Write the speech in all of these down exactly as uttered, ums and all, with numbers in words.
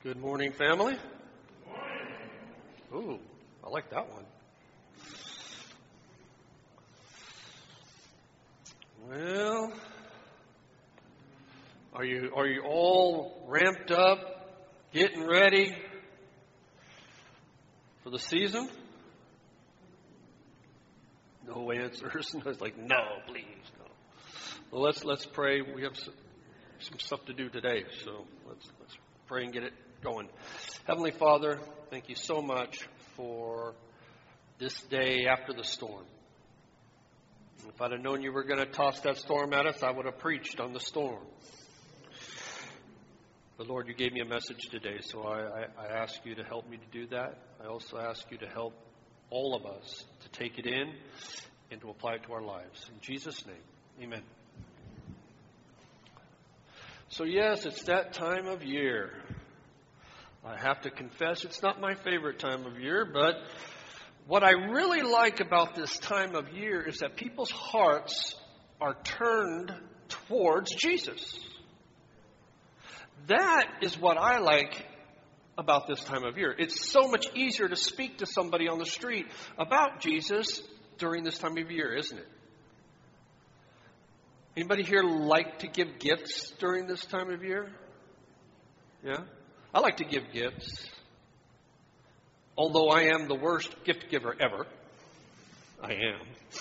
Good morning, family. Ooh, I like that one. Well, are you are you all ramped up, getting ready for the season? No answers. It's like, no, please, no. Well, let's let's pray. We have some, some stuff to do today, so let's let's pray and get it going. Heavenly Father, thank you so much for this day after the storm. If I'd have known you were going to toss that storm at us, I would have preached on the storm. But Lord, you gave me a message today, so I, I, I ask you to help me to do that. I also ask you to help all of us to take it in and to apply it to our lives. In Jesus' name, amen. So yes, it's that time of year. I have to confess, it's not my favorite time of year, but what I really like about this time of year is that people's hearts are turned towards Jesus. That is what I like about this time of year. It's so much easier to speak to somebody on the street about Jesus during this time of year, isn't it? Anybody here like to give gifts during this time of year? Yeah? I like to give gifts. Although I am the worst gift giver ever. I am.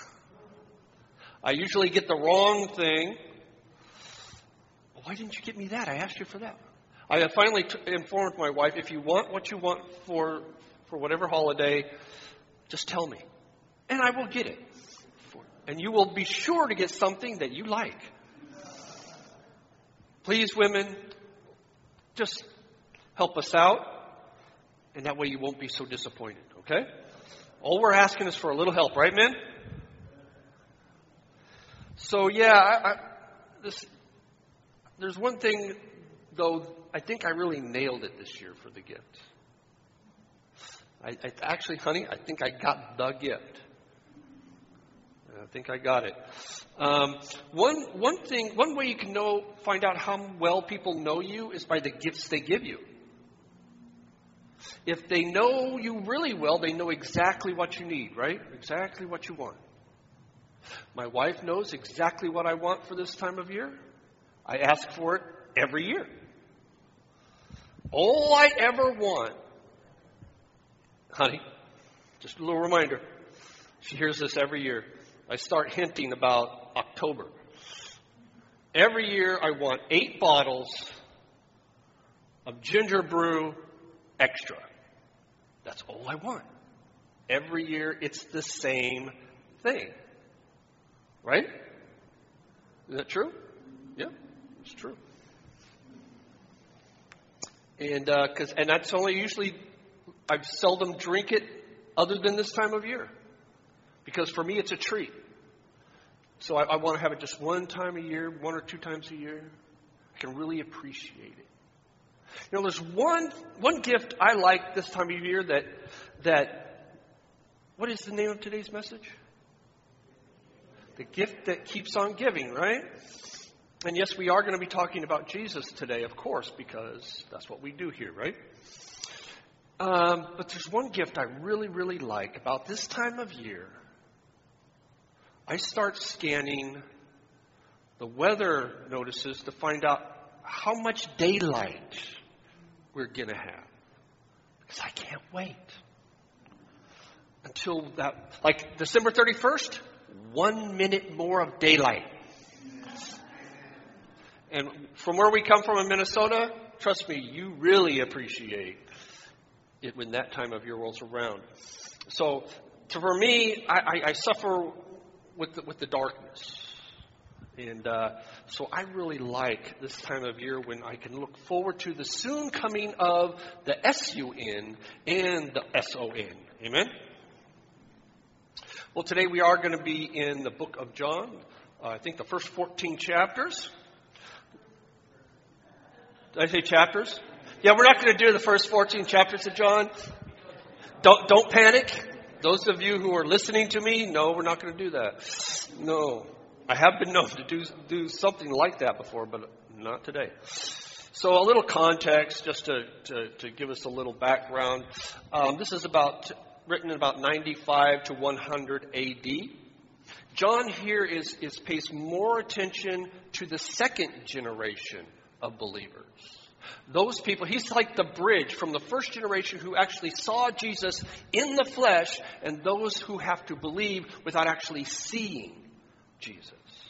I usually get the wrong thing. Why didn't you get me that? I asked you for that. I finally t- informed my wife, if you want what you want for for whatever holiday, just tell me. And I will get it. And you will be sure to get something that you like. Please, women, just help us out. And that way you won't be so disappointed, okay? All we're asking is for a little help, right, men? So, yeah, I, I, this, there's one thing, though, I think I really nailed it this year for the gift. I, I actually, honey, I think I got the gift. I think I got it. Um, one one thing, one way you can know, find out how well people know you is by the gifts they give you. If they know you really well, they know exactly what you need, right? Exactly what you want. My wife knows exactly what I want for this time of year. I ask for it every year. All I ever want, honey, just a little reminder, she hears this every year. I start hinting about October. Every year I want eight bottles of ginger brew extra. That's all I want. Every year it's the same thing. Right? Is that true? Yeah, it's true. And uh, cause, and that's only usually, I seldom drink it other than this time of year. Because for me, it's a treat. So I, I want to have it just one time a year, one or two times a year. I can really appreciate it. You know, there's one one gift I like this time of year that, that, what is the name of today's message? The gift that keeps on giving, right? And yes, we are going to be talking about Jesus today, of course, because that's what we do here, right? Um, but there's one gift I really, really like about this time of year. I start scanning the weather notices to find out how much daylight we're going to have. Because I can't wait until that, like December thirty-first, one minute more of daylight. And from where we come from in Minnesota, trust me, you really appreciate it when that time of year rolls around. So, so for me, I, I, I suffer with the, with the darkness. And uh, so I really like this time of year when I can look forward to the soon coming of the S U N and the S O N. Amen? Well, today we are going to be in the book of John. Uh, I think the first fourteen chapters. Did I say chapters? Yeah, we're not going to do the first fourteen chapters of John. Don't don't panic. Those of you who are listening to me, no, we're not going to do that. No. I have been known to do do something like that before, but not today. So a little context, just to, to, to give us a little background. Um, this is about written in about ninety-five to one hundred A D. John here is, is pays more attention to the second generation of believers. Those people, he's like the bridge from the first generation who actually saw Jesus in the flesh and those who have to believe without actually seeing Jesus.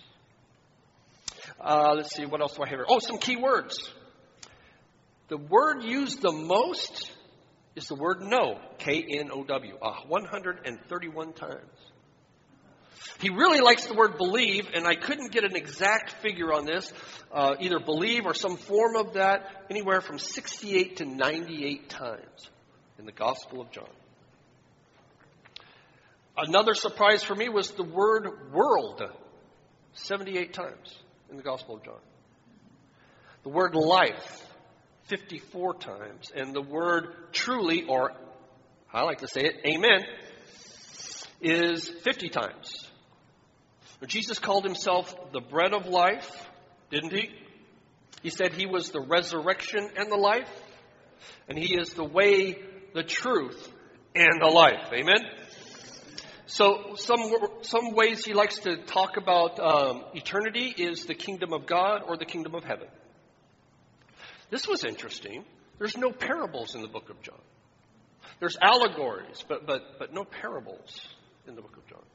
Uh, let's see, what else do I have here? Oh, some key words. The word used the most is the word know, K N O W, uh, one hundred thirty-one times. He really likes the word believe, and I couldn't get an exact figure on this, uh, either believe or some form of that, anywhere from sixty-eight to ninety-eight times in the Gospel of John. Another surprise for me was the word world, seventy-eight times in the Gospel of John. The word life, fifty-four times. And the word truly, or I like to say it, amen, is fifty times. Jesus called himself the bread of life, didn't he? He said he was the resurrection and the life. And he is the way, the truth, and the life. Amen? So some some ways he likes to talk about um, eternity is the kingdom of God or the kingdom of heaven. This was interesting. There's no parables in the book of John. There's allegories, but but but no parables in the book of John.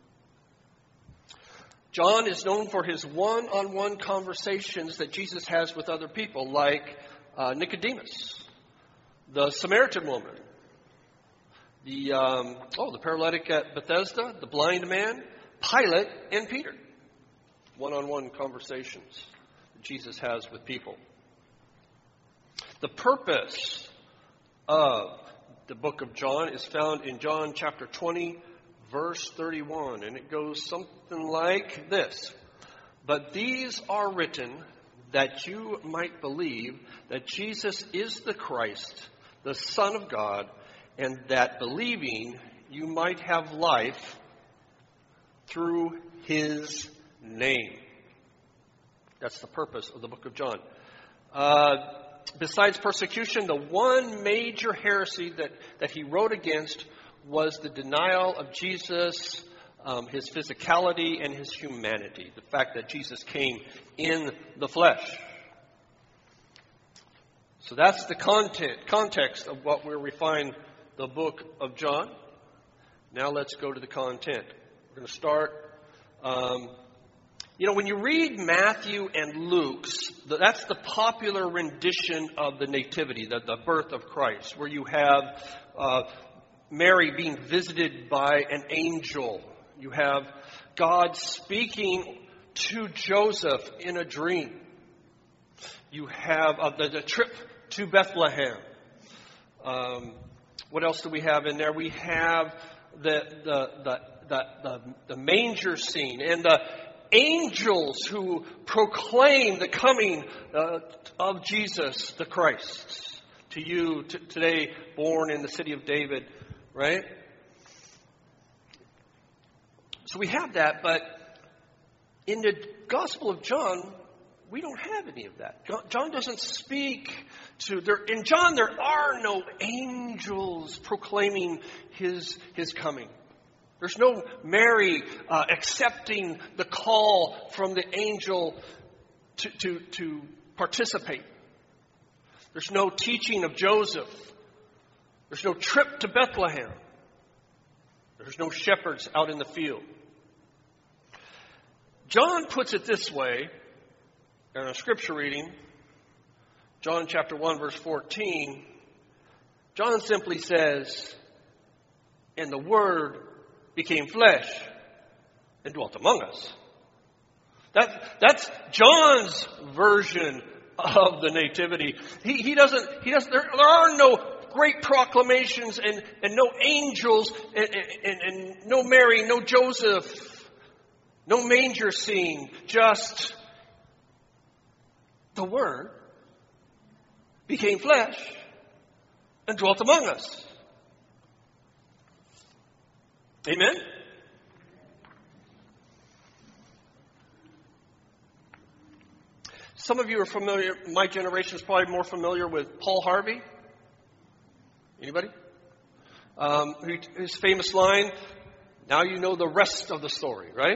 John is known for his one-on-one conversations that Jesus has with other people, like uh, Nicodemus, the Samaritan woman, the um, oh the paralytic at Bethesda, the blind man, Pilate, and Peter. One-on-one conversations that Jesus has with people. The purpose of the book of John is found in John chapter twenty, verse thirty-one, and it goes something like this. But these are written that you might believe that Jesus is the Christ, the Son of God, and that believing you might have life through his name. That's the purpose of the book of John. Uh, besides persecution, the one major heresy that, that he wrote against was the denial of Jesus, um, his physicality, and his humanity. The fact that Jesus came in the flesh. So that's the content, context of what we're refining the book of John. Now let's go to the content. We're going to start. Um, you know, when you read Matthew and Luke's, that's the popular rendition of the nativity, the, the birth of Christ, where you have uh, Mary being visited by an angel. You have God speaking to Joseph in a dream. You have uh, the, the trip to Bethlehem. Um, what else do we have in there? We have the the the the, the, the manger scene and the angels who proclaim the coming uh, of Jesus the Christ to you t- today, born in the city of David. Right? So we have that, but in the Gospel of John, we don't have any of that. John doesn't speak to there. In John, there are no angels proclaiming his his coming. There's no Mary uh, accepting the call from the angel to, to to participate. There's no teaching of Joseph. There's no trip to Bethlehem. There's no shepherds out in the field. John puts it this way in our scripture reading, John chapter one, verse fourteen. John simply says, and the Word became flesh and dwelt among us. That, that's John's version of the nativity. He, he doesn't, he doesn't, there, there are no great proclamations and, and no angels and, and, and no Mary, no Joseph, no manger scene, just the Word became flesh and dwelt among us. Amen? Some of you are familiar, my generation is probably more familiar with Paul Harvey. Anybody? Um, his famous line, now you know the rest of the story, right?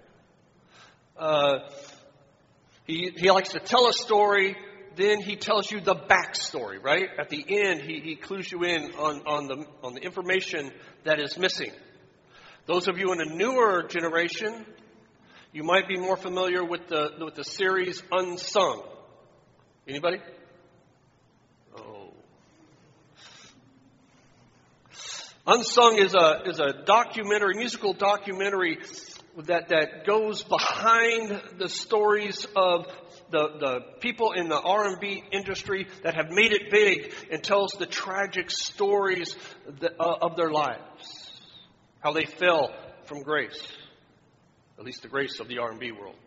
Uh, he, he likes to tell a story, then he tells you the backstory, right? At the end, he, he clues you in on, on, the, on the information that is missing. Those of you in a newer generation, you might be more familiar with the, with the series Unsung. Anybody? Oh. Unsung is a, is a documentary, musical documentary that, that goes behind the stories of the, the people in the R and B industry that have made it big and tells the tragic stories that, uh, of their lives. How they fell from grace. At least the grace of the R and B world.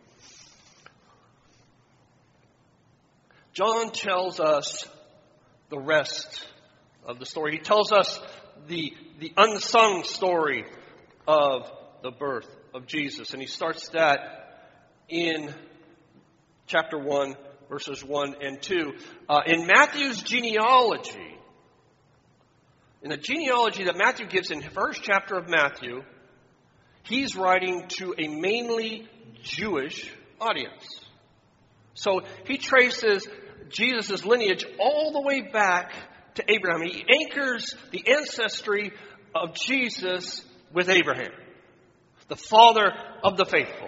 John tells us the rest of the story. He tells us the, the unsung story of the birth of Jesus. And he starts that in chapter one, verses one and two. Uh, in Matthew's genealogy, in the genealogy that Matthew gives in the first chapter of Matthew, he's writing to a mainly Jewish audience. So he traces Jesus' lineage all the way back to Abraham. He anchors the ancestry of Jesus with Abraham, the father of the faithful.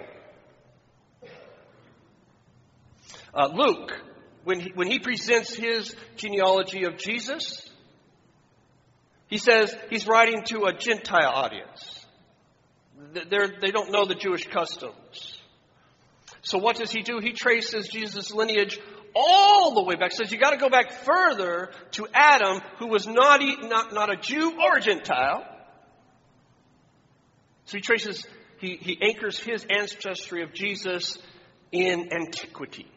Uh, Luke, when he, when he presents his genealogy of Jesus, he says he's writing to a Gentile audience. They're, they don't know the Jewish customs. So what does he do? He traces Jesus' lineage all the way back. Says you got to go back further to Adam, who was not, not, not a Jew or a Gentile. So he traces, he, he anchors his ancestry of Jesus in antiquity.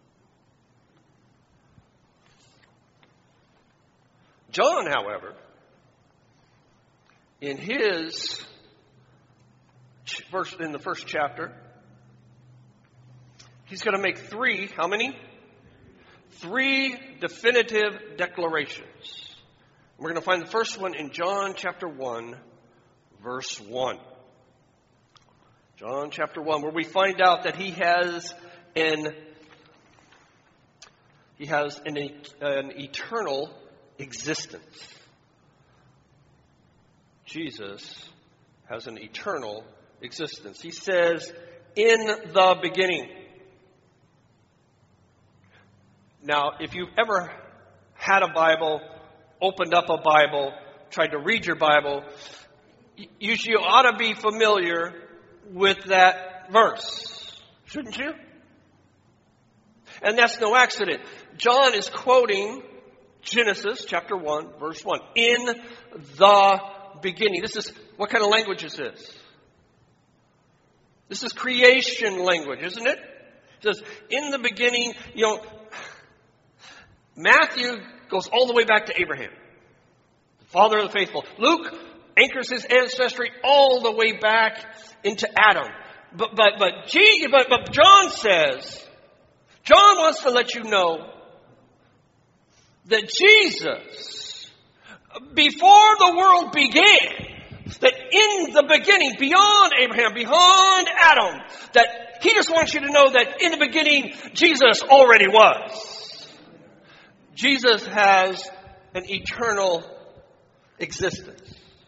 John, however, in his verse, in the first chapter, he's going to make three, how many? Three definitive declarations. We're going to find the first one in John chapter one, verse one. John chapter one, where we find out that he has an, he has an, an eternal existence. Jesus has an eternal existence. He says, in the beginning. Now, if you've ever had a Bible, opened up a Bible, tried to read your Bible, you, you ought to be familiar with that verse, shouldn't you? And that's no accident. John is quoting Genesis chapter one, verse one. In the beginning. This is, what kind of language is this? This is creation language, isn't it? It says, in the beginning, you know, Matthew goes all the way back to Abraham, the father of the faithful. Luke anchors his ancestry all the way back into Adam. But but but, G, but, but John says, John wants to let you know that Jesus, before the world began, that in the beginning, beyond Abraham, beyond Adam, that he just wants you to know that in the beginning, Jesus already was. Jesus has an eternal existence.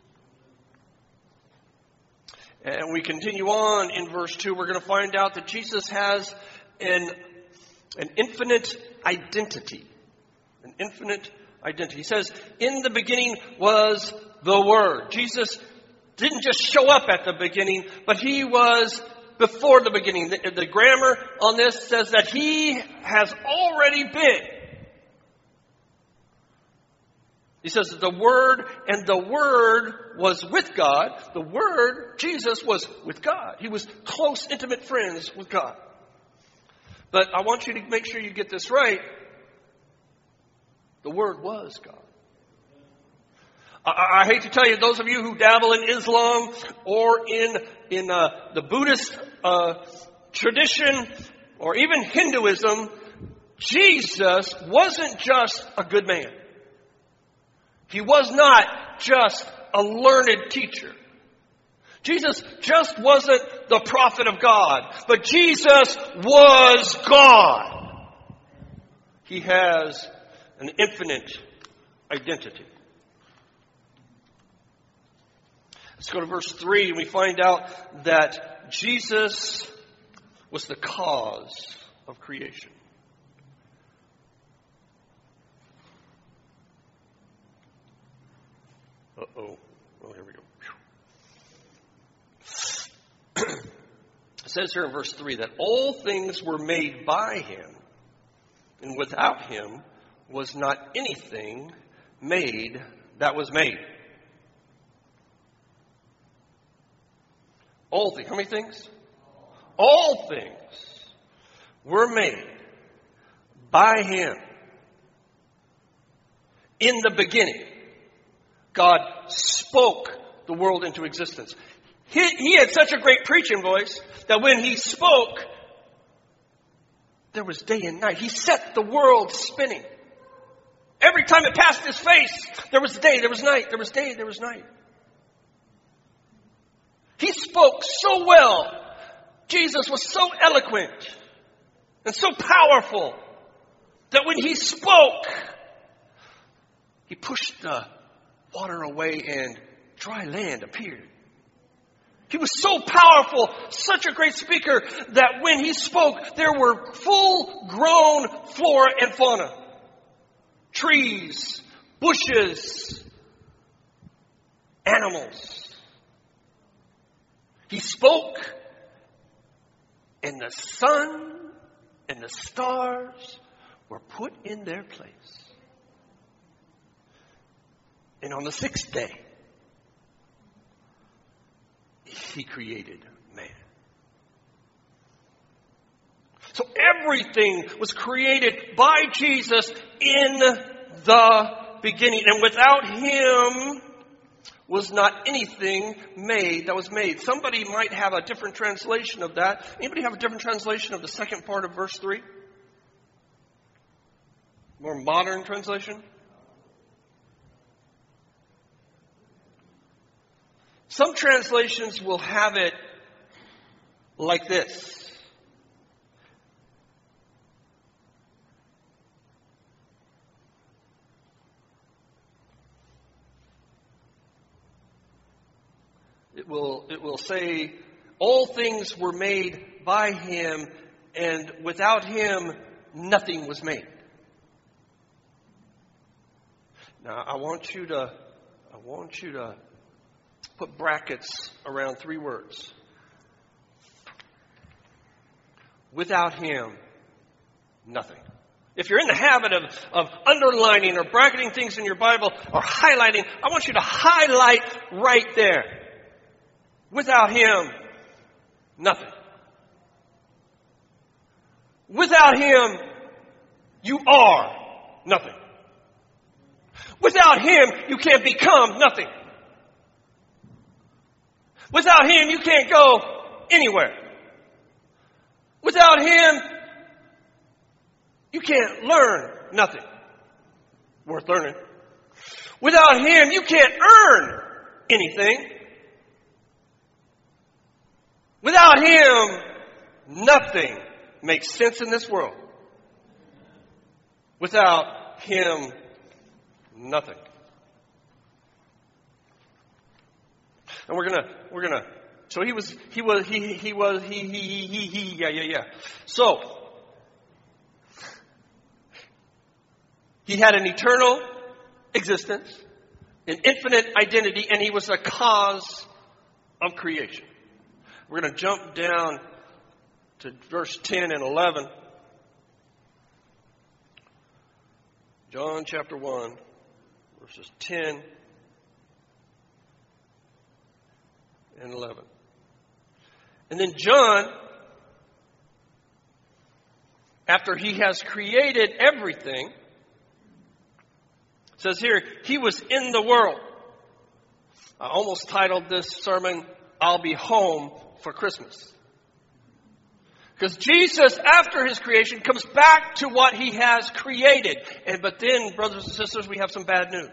And we continue on in verse two. We're going to find out that Jesus has an, an infinite identity. An infinite identity. He says, in the beginning was the Word. Jesus didn't just show up at the beginning, but he was before the beginning. The, the grammar on this says that he has already been. He says that the Word, and the Word was with God. The Word, Jesus, was with God. He was close, intimate friends with God. But I want you to make sure you get this right. The Word was God. I, I hate to tell you, those of you who dabble in Islam or in, in uh, the Buddhist uh, tradition or even Hinduism, Jesus wasn't just a good man. He was not just a learned teacher. Jesus just wasn't the prophet of God, but Jesus was God. He has an infinite identity. Let's go to verse three, and we find out that Jesus was the cause of creation. Uh-oh. Oh, here we go. It says here in verse three that all things were made by him, and without him was not anything made that was made. All things. How many things? All things were made by him. In the beginning, God spoke the world into existence. He, he had such a great preaching voice that when he spoke, there was day and night. He set the world spinning. Every time it passed his face, there was day, there was night, there was day, there was night. He spoke so well. Jesus was so eloquent and so powerful that when he spoke, he pushed the water away and dry land appeared. He was so powerful, such a great speaker, that when he spoke, there were full-grown flora and fauna. Trees, bushes, animals. He spoke, and the sun and the stars were put in their place. And on the sixth day, he created man. So everything was created by Jesus in the beginning. And without him was not anything made that was made. Somebody might have a different translation of that. Anybody have a different translation of the second part of verse three? More modern translation? Some translations will have it like this. It will, it will say, all things were made by him, and without him, nothing was made. Now, I want you to, I want you to put brackets around three words. Without him, nothing. If you're in the habit of, of underlining or bracketing things in your Bible or highlighting, I want you to highlight right there. Without him, nothing. Without him, you are nothing. Without him, you can't become nothing. Without him, you can't go anywhere. Without him, you can't learn nothing worth learning. Without him, you can't earn anything. Without him, nothing makes sense in this world. Without him, nothing. And we're gonna, we're gonna, so he was, he was, he, he was, he, he, he, he, he, yeah, yeah, yeah. So, he had an eternal existence, an infinite identity, and he was the cause of creation. We're going to jump down to verse ten and eleven. John chapter one, verses ten and eleven. And then John, after he has created everything, says here, he was in the world. I almost titled this sermon, I'll Be Home for Christmas. Because Jesus, after his creation, comes back to what he has created. And but then, brothers and sisters, we have some bad news.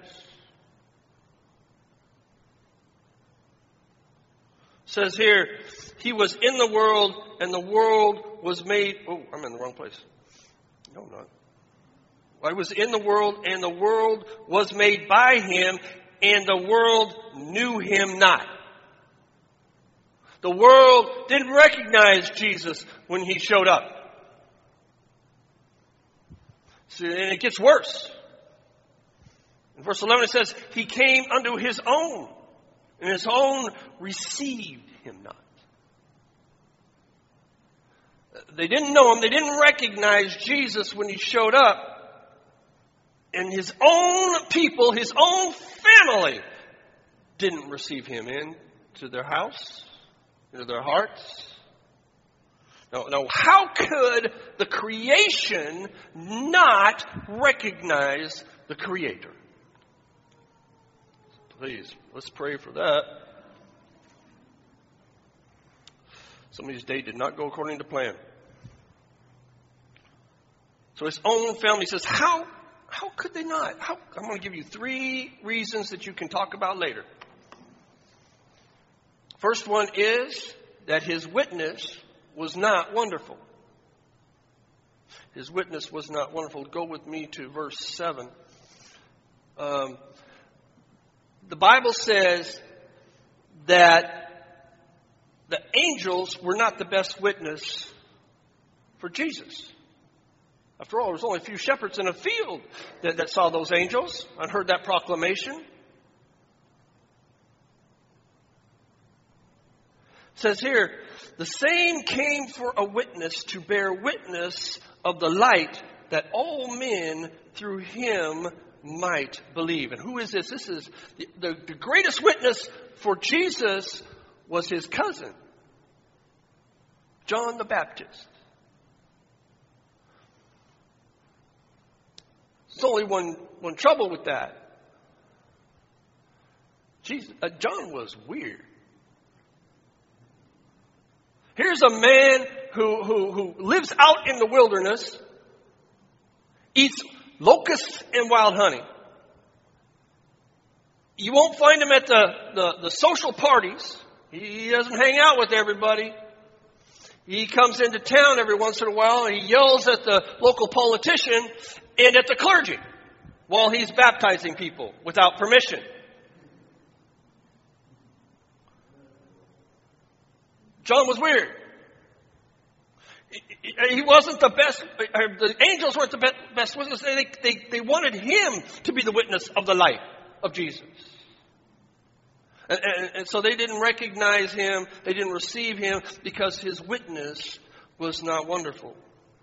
It says here, he was in the world, and the world was made... Oh, I'm in the wrong place. No, I'm not. I was in the world, and the world was made by him, and the world knew him not. The world didn't recognize Jesus when he showed up. So, and it gets worse. In verse eleven it says, he came unto his own, and his own received him not. They didn't know him. They didn't recognize Jesus when he showed up. And his own people, his own family, didn't receive him into their house, into their hearts. Now, now, how could the creation not recognize the Creator? Please, let's pray for that. Somebody's day did not go according to plan. So his own family says, how, how could they not? How, I'm going to give you three reasons that you can talk about later. First one is that his witness was not wonderful. His witness was not wonderful. Go with me to verse seven. Um, the Bible says that the angels were not the best witness for Jesus. After all, there was only a few shepherds in a field that, that saw those angels and heard that proclamation. It says here, the same came for a witness to bear witness of the light, that all men through him might believe. And who is this? This is the, the, the greatest witness for Jesus was his cousin, John the Baptist. There's only one, one trouble with that. Jesus, uh, John was weird. Here's a man who, who, who lives out in the wilderness, eats locusts and wild honey. You won't find him at the, the, the social parties. He doesn't hang out with everybody. He comes into town every once in a while and he yells at the local politician and at the clergy while he's baptizing people without permission. John was weird. He wasn't the best. The angels weren't the best witness. They, they, they wanted him to be the witness of the light of Jesus. And, and, and so they didn't recognize him. They didn't receive him because his witness was not wonderful.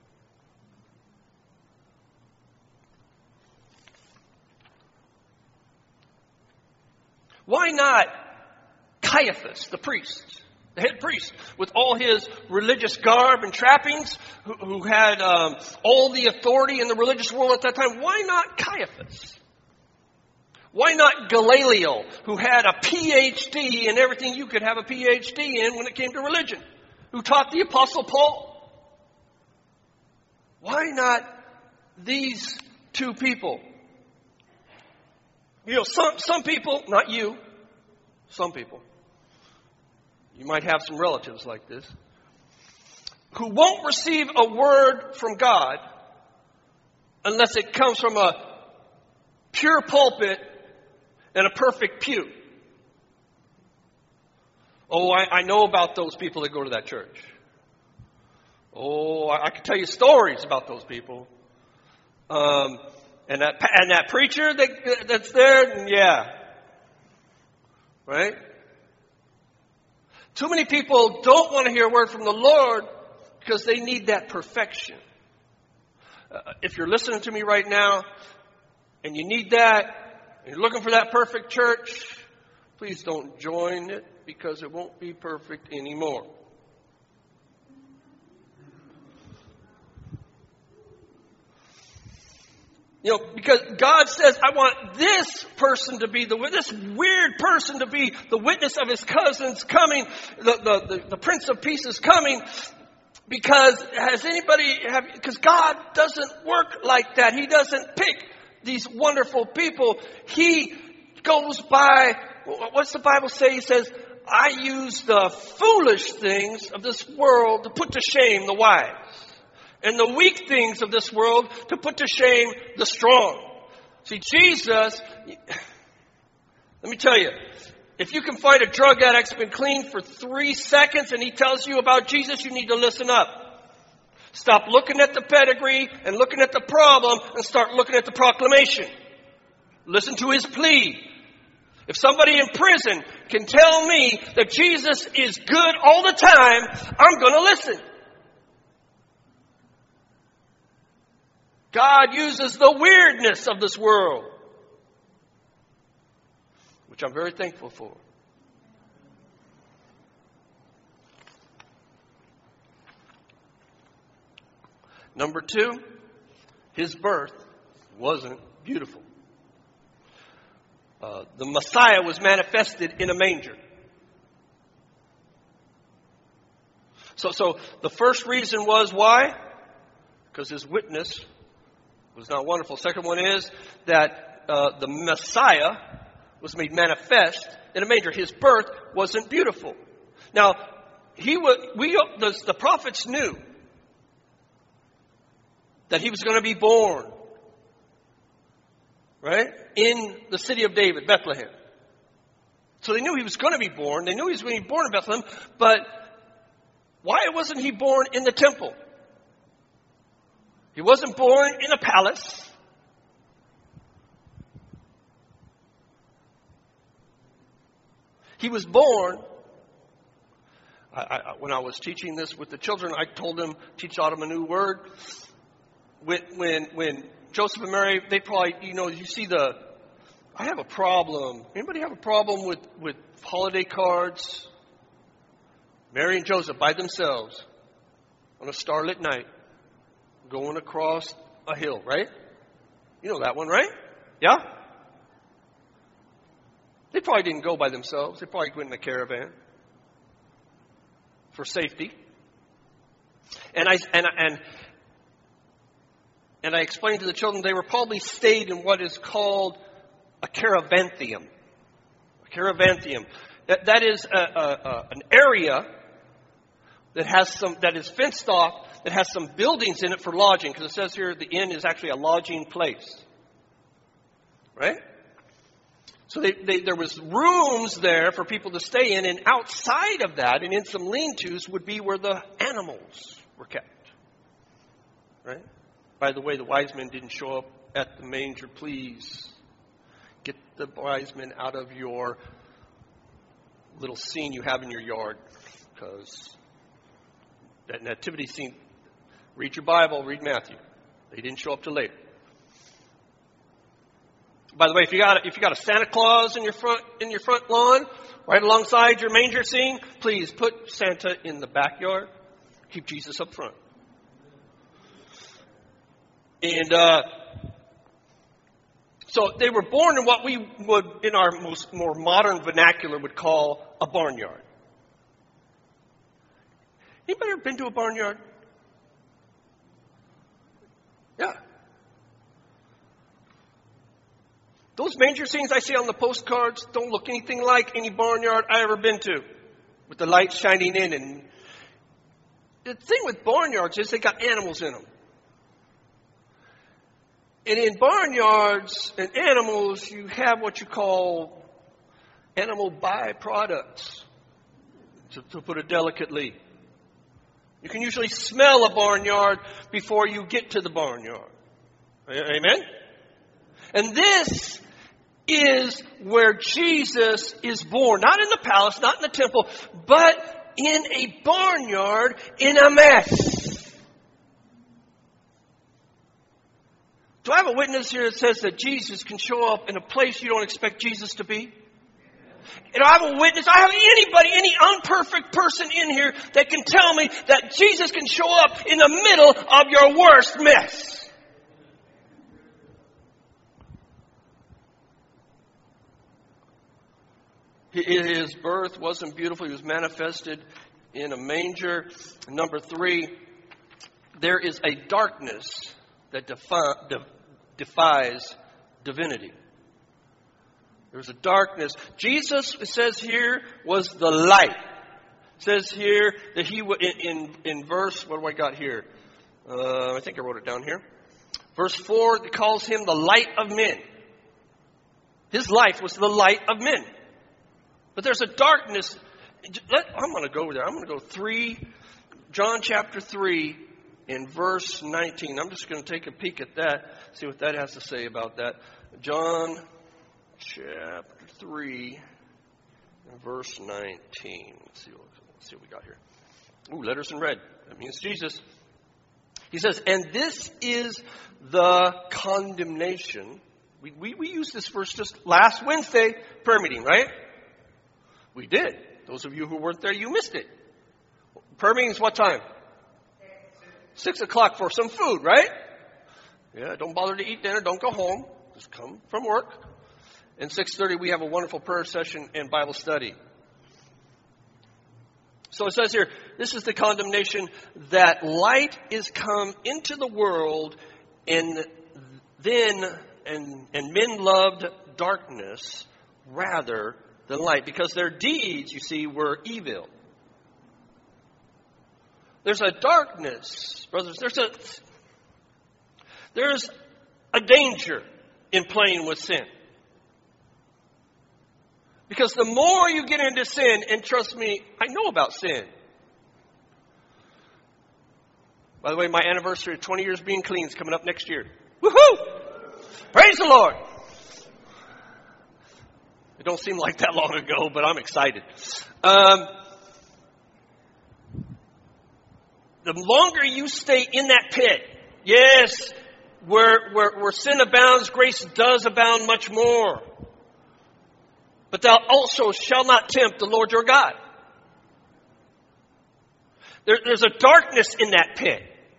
Why not Caiaphas, the priest, the head priest, with all his religious garb and trappings, who, who had um, all the authority in the religious world at that time? Why not Caiaphas? Why not Gamaliel, who had a P H D in everything you could have a P H D in when it came to religion, who taught the Apostle Paul? Why not these two people? You know, some, some people, not you, some people, you might have some relatives like this, who won't receive a word from God unless it comes from a pure pulpit and a perfect pew. Oh, I, I know about those people that go to that church. Oh, I, I can tell you stories about those people. Um, and that and that preacher that that's there, yeah, right? Too many people don't want to hear a word from the Lord because they need that perfection. Uh, if you're listening to me right now and you need that, and you're looking for that perfect church, please don't join it because it won't be perfect anymore. You know, because God says, I want this person to be the, this weird person to be the witness of his cousin's coming, the, the, the, the Prince of Peace is coming. Because has anybody have, because God doesn't work like that. He doesn't pick these wonderful people. He goes by, what's the Bible say? He says, I use the foolish things of this world to put to shame the wise, and the weak things of this world to put to shame the strong. See, Jesus, let me tell you, if you can find a drug addict that's been clean for three seconds and he tells you about Jesus, you need to listen up. Stop looking at the pedigree and looking at the problem and start looking at the proclamation. Listen to his plea. If somebody in prison can tell me that Jesus is good all the time, I'm going to listen. God uses the weirdness of this world, which I'm very thankful for. Number two, his birth wasn't beautiful. Uh, the Messiah was manifested in a manger. So, so the first reason was why? Because his witness was not wonderful. Second one is that uh, the Messiah was made manifest in a manger. His birth wasn't beautiful. Now, he was, we, the, the prophets knew that he was going to be born, right, in the city of David, Bethlehem. So they knew he was going to be born. They knew he was going to be born in Bethlehem. But why wasn't he born in the temple? He wasn't born in a palace. He was born, I, I, when I was teaching this with the children, I told them, teach Autumn a new word. When, when, when Joseph and Mary, they probably, you know, you see the, I have a problem. Anybody have a problem with, with holiday cards? Mary and Joseph by themselves on a starlit night going across a hill, right? You know that one, right? Yeah? They probably didn't go by themselves. They probably went in a caravan for safety. And I and and and I explained to the children they were probably stayed in what is called a caravantheum. A caravantheum. That, that is a, a, a, an area that has some that is fenced off, that has some buildings in it for lodging, because it says here the inn is actually a lodging place. Right? So they, they, there was rooms there for people to stay in, and outside of that, and in some lean-tos, would be where the animals were kept. Right? By the way, the wise men didn't show up at the manger. Please get the wise men out of your little scene you have in your yard, because that nativity scene, read your Bible, read Matthew. They didn't show up till later. By the way, if you got if you got a Santa Claus in your front in your front lawn, right alongside your manger scene, please put Santa in the backyard. Keep Jesus up front. And uh, so they were born in what we would, in our most more modern vernacular, would call a barnyard. Anybody ever been to a barnyard? Yeah. Those manger scenes I see on the postcards don't look anything like any barnyard I ever been to, with the lights shining in. And the thing with barnyards is they got animals in them. And in barnyards and animals, you have what you call animal byproducts, to, to put it delicately. You can usually smell a barnyard before you get to the barnyard. Amen? And this is where Jesus is born. Not in the palace, not in the temple, but in a barnyard in a mess. Do I have a witness here that says that Jesus can show up in a place you don't expect Jesus to be? And I have a witness, I have anybody, any unperfect person in here that can tell me that Jesus can show up in the middle of your worst mess. His birth wasn't beautiful. He was manifested in a manger. Number three, there is a darkness that defi- de- defies divinity. There's a darkness. Jesus, it says here, was the light. It says here that he, w- in, in, in verse, what do I got here? Uh, I think I wrote it down here. Verse four, it calls him the light of men. His life was the light of men. But there's a darkness. Let, I'm going to go there. I'm going to go three, John chapter three, in verse nineteen. I'm just going to take a peek at that, see what that has to say about that. John chapter three, and verse nineteen. Let's see, what, let's see what we got here. Ooh, letters in red. That means Jesus. He says, and this is the condemnation. We, we, we used this verse just last Wednesday, prayer meeting, right? We did. Those of you who weren't there, you missed it. Prayer meeting is what time? Six o'clock for some food, right? Yeah, don't bother to eat dinner. Don't go home. Just come from work. And six thirty, we have a wonderful prayer session and Bible study. So it says here, this is the condemnation, that light is come into the world, and then and and men loved darkness rather than light, because their deeds, you see, were evil. There's a darkness, brothers. There's a there's a danger in playing with sin. Because the more you get into sin, and trust me, I know about sin. By the way, my anniversary of twenty years being clean is coming up next year. Woohoo! Praise the Lord! It don't seem like that long ago, but I'm excited. Um, the longer you stay in that pit, yes, where, where, where sin abounds, grace does abound much more. But thou also shalt not tempt the Lord your God. There, there's a darkness in that pit.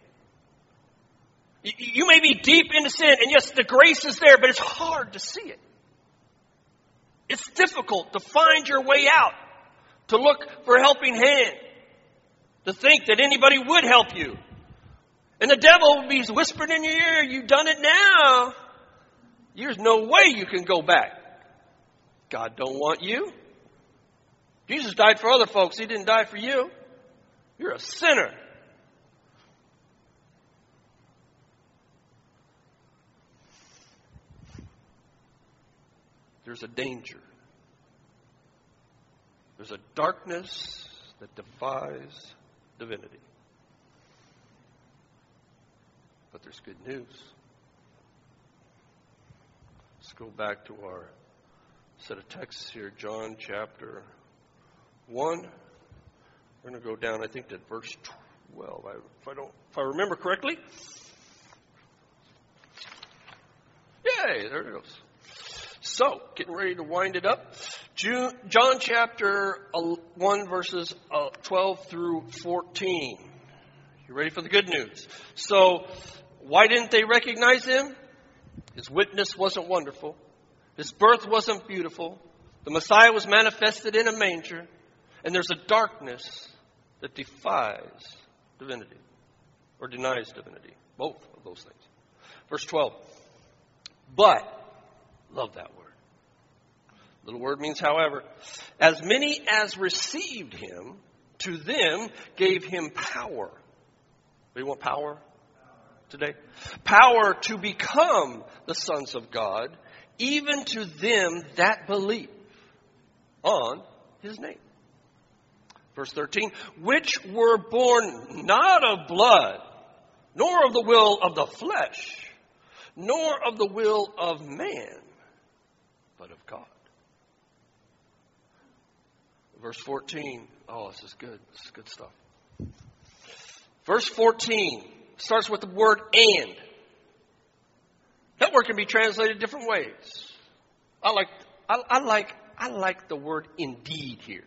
You, you may be deep into sin, and yes, the grace is there, but it's hard to see it. It's difficult to find your way out, to look for a helping hand, to think that anybody would help you. And the devil will be whispering in your ear, you've done it now. There's no way you can go back. God don't want you. Jesus died for other folks. He didn't die for you. You're a sinner. There's a danger. There's a darkness that defies divinity. But there's good news. Let's go back to our set of texts here, John chapter one. We're going to go down, I think, to verse twelve. I, if I don't, if I remember correctly. Yay, there it goes. So, getting ready to wind it up. June, John chapter one, verses twelve through fourteen. You ready for the good news? So, why didn't they recognize him? His witness wasn't wonderful. His birth wasn't beautiful. The Messiah was manifested in a manger. And there's a darkness that defies divinity. Or denies divinity. Both of those things. Verse twelve. But, love that word. Little word means however. As many as received him, to them gave him power. Do you want power today? Power to become the sons of God, even to them that believe on his name. Verse thirteen, which were born not of blood, nor of the will of the flesh, nor of the will of man, but of God. Verse fourteen, oh, this is good. This is good stuff. Verse fourteen starts with the word and. That word can be translated different ways. I like, I, I like, I like the word indeed here.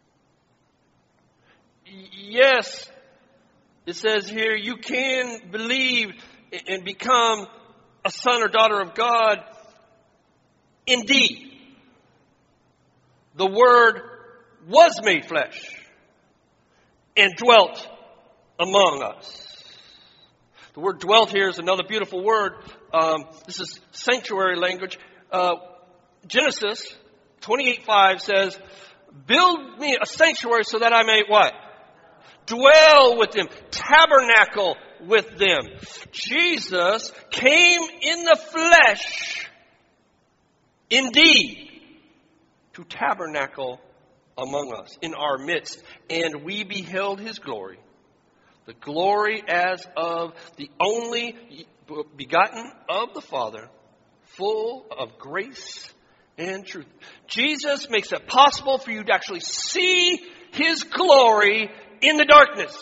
Y- yes, it says here, you can believe and become a son or daughter of God. Indeed, the word was made flesh and dwelt among us. The word dwelt here is another beautiful word. Um, this is sanctuary language. Uh, Genesis twenty-eight five says, build me a sanctuary so that I may what? Dwell with them. Tabernacle with them. Jesus came in the flesh, indeed, to tabernacle among us, in our midst. And we beheld his glory. The glory as of the only begotten of the Father, full of grace and truth. Jesus makes it possible for you to actually see his glory in the darkness.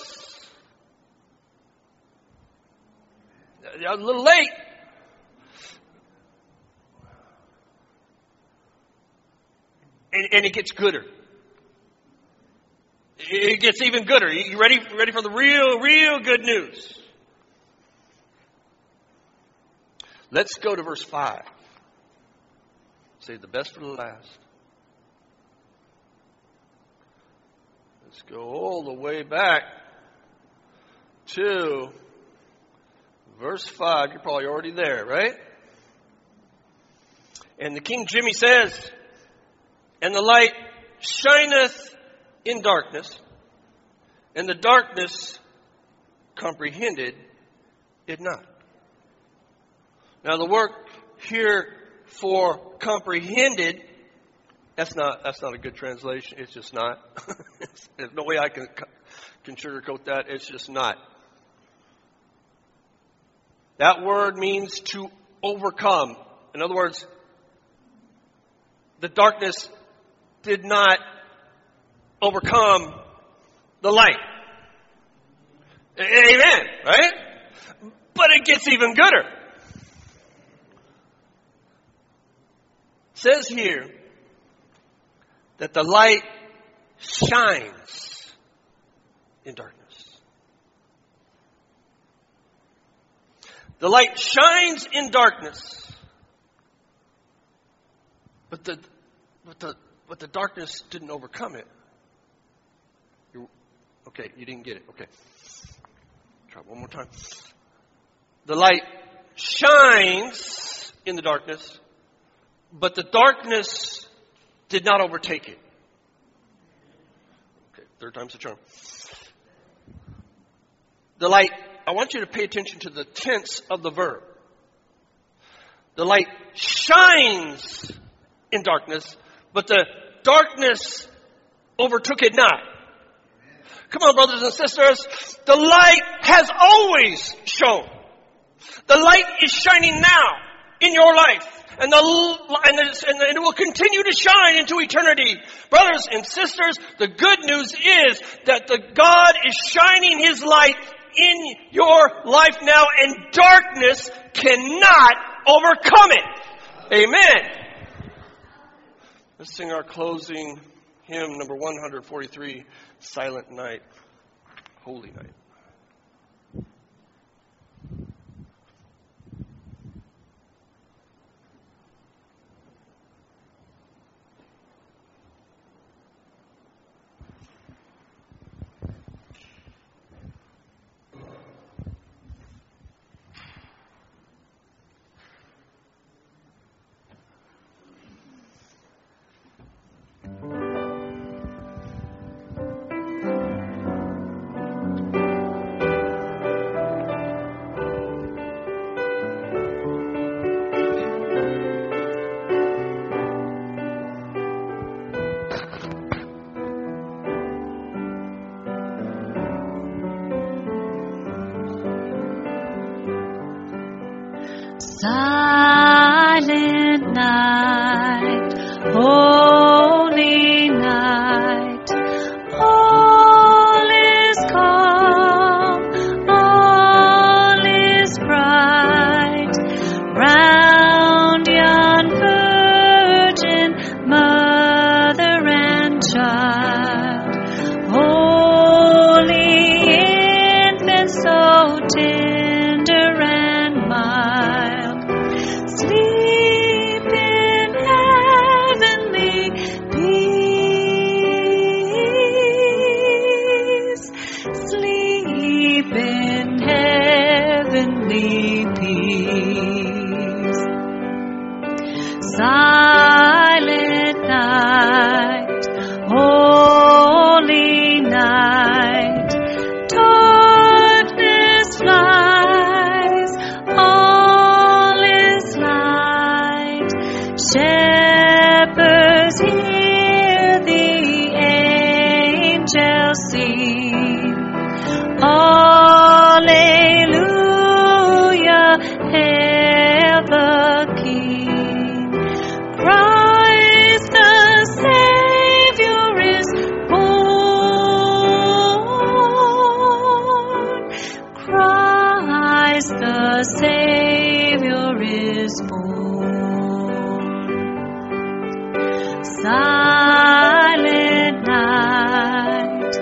A little late. And, and it gets gooder. It gets even gooder. You ready, ready for the real, real good news? Let's go to verse five. Save the best for the last. Let's go all the way back to verse five. You're probably already there, right? And the King Jimmy says, and the light shineth in darkness, and the darkness comprehended it not. Now the work here for comprehended, that's not that's not a good translation. It's just not. There's no way I can can sugarcoat that. It's just not. That word means to overcome. In other words, the darkness did not overcome the light. Amen, right? But it gets even gooder. It says here that the light shines in darkness. The light shines in darkness. But the but the but the darkness didn't overcome it. You're, okay, you didn't get it. Okay. Try one more time. The light shines in the darkness, but the darkness did not overtake it. Okay, third time's the charm. The light, I want you to pay attention to the tense of the verb. The light shines in darkness, but the darkness overtook it not. Come on, brothers and sisters. The light has always shone. The light is shining now in your life. And, the, and, the, and it will continue to shine into eternity. Brothers and sisters, the good news is that the God is shining his light in your life now, and darkness cannot overcome it. Amen. Let's sing our closing hymn, number one forty-three, Silent Night, Holy Night. Silent night, holy night, all is calm, all is bright, round yon virgin mother and child, holy infant so tender and mild. Sleep in eyes hear the angels sing. Alleluia, hail the King. Christ the Savior is born. Christ the Savior is born. Silent night,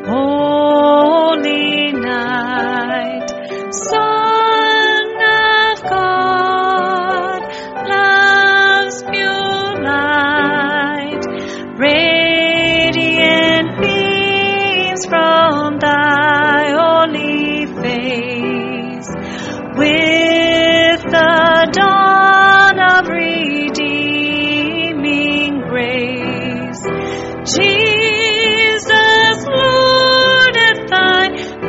holy night, Son of God, love's pure light, radiant beams from thy holy face, with the dawn of redeeming grace. Jesus, Lord, at thy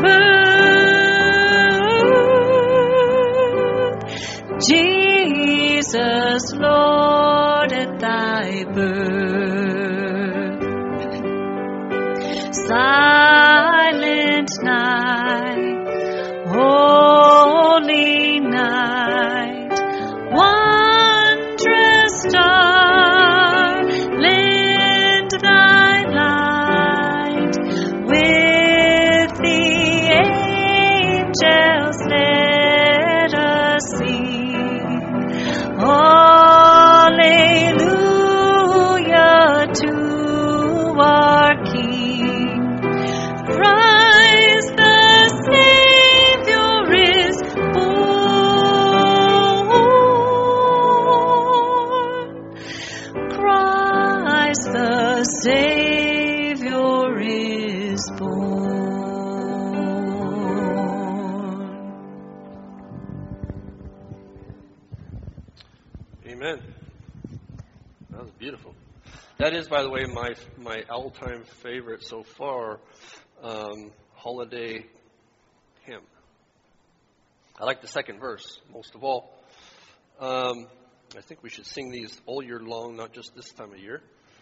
birth. Jesus, Lord, at thy birth. Silent night, holy night, wondrous star, lend thy light. With the angels let us sing. Alleluia to our King. Christ the Savior is born. Christ the Savior is born. Amen. That was beautiful. That is, by the way, my my all-time favorite so far, um, holiday hymn. I like the second verse most of all. Um, I think we should sing these all year long, not just this time of year.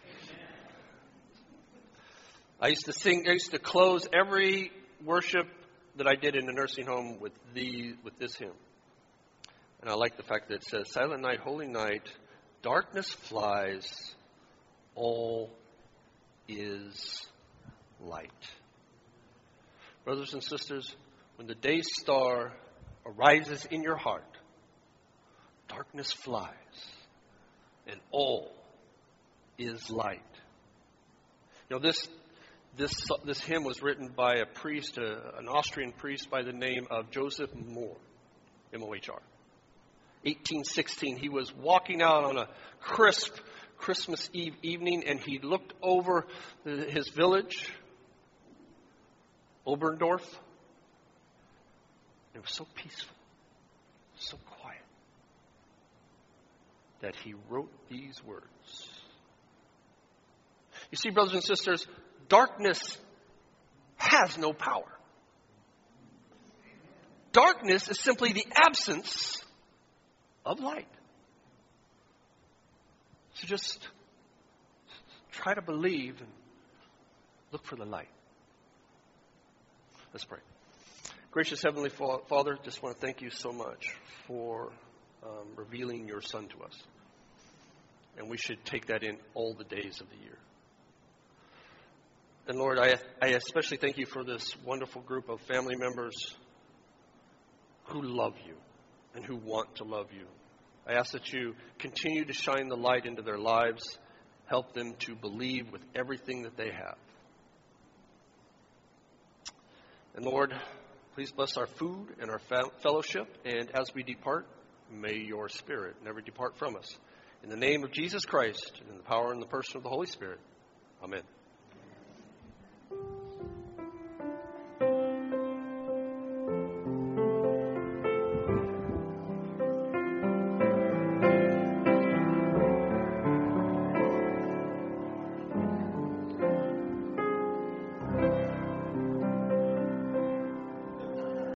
I used to sing. I used to close every worship that I did in the nursing home with the with this hymn. And I like the fact that it says, "Silent night, holy night, darkness flies, all is light." Brothers and sisters, when the day star arises in your heart, darkness flies, and all is light. You know, this this this hymn was written by a priest, a, an Austrian priest by the name of Joseph Mohr, M O H R. eighteen sixteen, he was walking out on a crisp Christmas Eve evening, and he looked over the, his village, Oberndorf. It was so peaceful, so quiet, that he wrote these words. You see, brothers and sisters, darkness has no power. Darkness is simply the absence of light. So just try to believe and look for the light. Let's pray. Gracious Heavenly Father, just want to thank you so much for um, revealing your Son to us. And we should take that in all the days of the year. And Lord, I, I especially thank you for this wonderful group of family members who love you and who want to love you. I ask that you continue to shine the light into their lives. Help them to believe with everything that they have. And Lord, please bless our food and our fellowship. And as we depart, may your Spirit never depart from us. In the name of Jesus Christ, and in the power and the person of the Holy Spirit. Amen.